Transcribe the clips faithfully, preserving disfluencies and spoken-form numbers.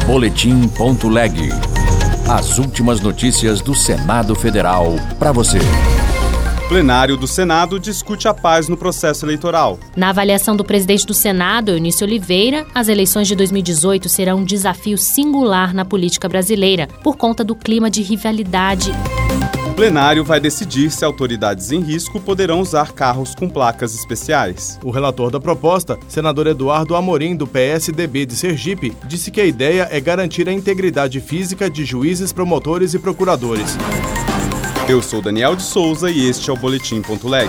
Boletim ponto leg. As últimas notícias do Senado Federal para você. Plenário do Senado discute a paz no processo eleitoral. Na avaliação do presidente do Senado, Eunício Oliveira, as eleições de dois mil e dezoito serão um desafio singular na política brasileira, por conta do clima de rivalidade. O plenário vai decidir se autoridades em risco poderão usar carros com placas especiais. O relator da proposta, senador Eduardo Amorim, do P S D B de Sergipe, disse que a ideia é garantir a integridade física de juízes, promotores e procuradores. Eu sou Daniel de Souza e este é o Boletim ponto leg.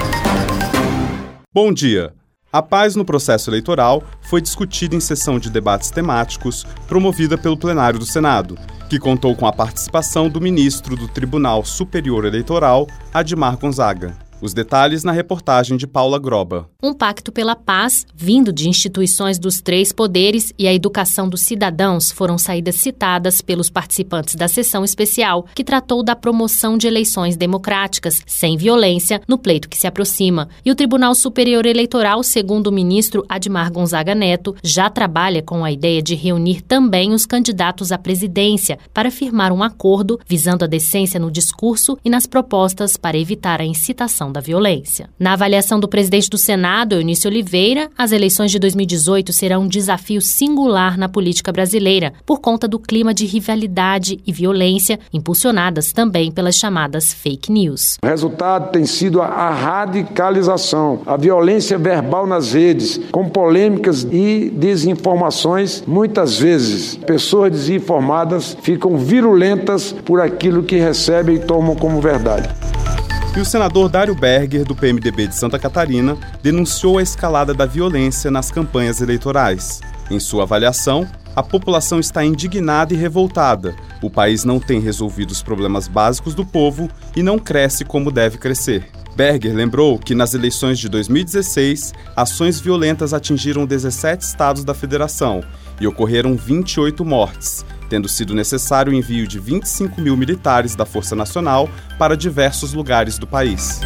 Bom dia! A paz no processo eleitoral foi discutida em sessão de debates temáticos promovida pelo plenário do Senado, que contou com a participação do ministro do Tribunal Superior Eleitoral, Admar Gonzaga. Os detalhes na reportagem de Paula Groba. Um pacto pela paz, vindo de instituições dos três poderes, e a educação dos cidadãos foram saídas citadas pelos participantes da sessão especial, que tratou da promoção de eleições democráticas, sem violência, no pleito que se aproxima. E o Tribunal Superior Eleitoral, segundo o ministro Admar Gonzaga Neto, já trabalha com a ideia de reunir também os candidatos à presidência para firmar um acordo visando a decência no discurso e nas propostas para evitar a incitação da violência. Na avaliação do presidente do Senado, Eunício Oliveira, as eleições de dois mil e dezoito serão um desafio singular na política brasileira, por conta do clima de rivalidade e violência, impulsionadas também pelas chamadas fake news. O resultado tem sido a radicalização, a violência verbal nas redes, com polêmicas e desinformações. Muitas vezes, pessoas desinformadas ficam virulentas por aquilo que recebem e tomam como verdade. E o senador Dário Berger, do P M D B de Santa Catarina, denunciou a escalada da violência nas campanhas eleitorais. Em sua avaliação, a população está indignada e revoltada. O país não tem resolvido os problemas básicos do povo e não cresce como deve crescer. Berger lembrou que nas eleições de dois mil e dezesseis, ações violentas atingiram dezessete estados da federação e ocorreram vinte e oito mortes, tendo sido necessário o envio de vinte e cinco mil militares da Força Nacional para diversos lugares do país.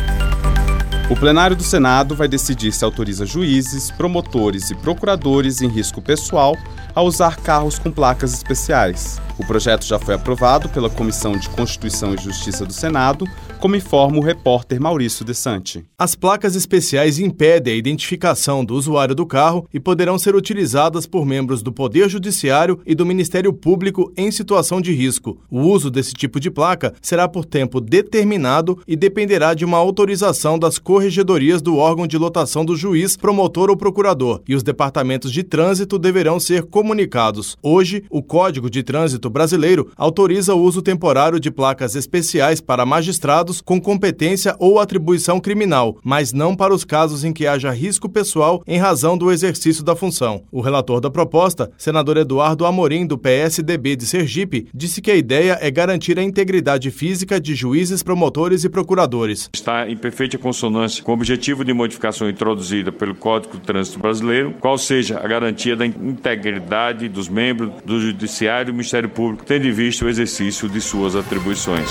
O plenário do Senado vai decidir se autoriza juízes, promotores e procuradores em risco pessoal a usar carros com placas especiais. O projeto já foi aprovado pela Comissão de Constituição e Justiça do Senado, como informa o repórter Maurício Desante. As placas especiais impedem a identificação do usuário do carro e poderão ser utilizadas por membros do Poder Judiciário e do Ministério Público em situação de risco. O uso desse tipo de placa será por tempo determinado e dependerá de uma autorização das corregedorias do órgão de lotação do juiz, promotor ou procurador, e os departamentos de trânsito deverão ser comunicados. Hoje, o Código de Trânsito brasileiro autoriza o uso temporário de placas especiais para magistrados com competência ou atribuição criminal, mas não para os casos em que haja risco pessoal em razão do exercício da função. O relator da proposta, senador Eduardo Amorim, do P S D B de Sergipe, disse que a ideia é garantir a integridade física de juízes, promotores e procuradores. Está em perfeita consonância com o objetivo de modificação introduzida pelo Código de Trânsito brasileiro, qual seja a garantia da integridade dos membros do Judiciário e do Ministério Público, tendo em vista o exercício de suas atribuições.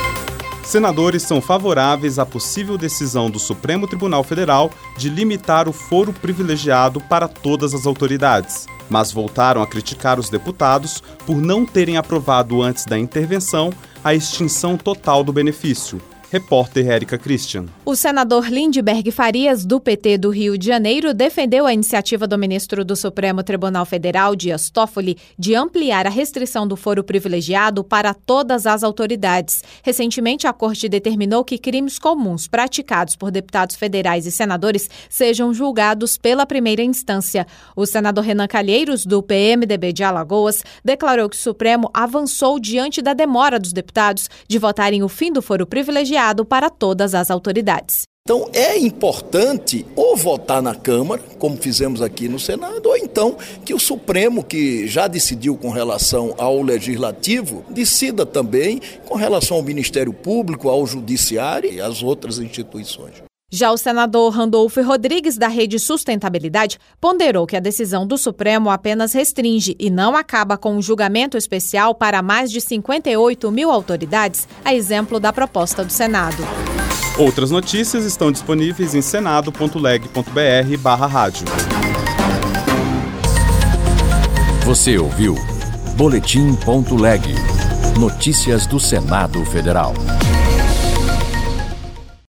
Senadores são favoráveis à possível decisão do Supremo Tribunal Federal de limitar o foro privilegiado para todas as autoridades, mas voltaram a criticar os deputados por não terem aprovado antes da intervenção a extinção total do benefício. Repórter Érica Christian. O senador Lindbergh Farias, do P T do Rio de Janeiro, defendeu a iniciativa do ministro do Supremo Tribunal Federal, Dias Toffoli, de ampliar a restrição do foro privilegiado para todas as autoridades. Recentemente, a Corte determinou que crimes comuns praticados por deputados federais e senadores sejam julgados pela primeira instância. O senador Renan Calheiros, do P M D B de Alagoas, declarou que o Supremo avançou diante da demora dos deputados de votarem o fim do foro privilegiado para todas as autoridades. Então é importante ou votar na Câmara, como fizemos aqui no Senado, ou então que o Supremo, que já decidiu com relação ao Legislativo, decida também com relação ao Ministério Público, ao Judiciário e às outras instituições. Já o senador Randolfo Rodrigues, da Rede Sustentabilidade, ponderou que a decisão do Supremo apenas restringe e não acaba com um julgamento especial para mais de cinquenta e oito mil autoridades, a exemplo da proposta do Senado. Outras notícias estão disponíveis em senado ponto leg ponto br barra rádio. Você ouviu boletim ponto leg. Notícias do Senado Federal.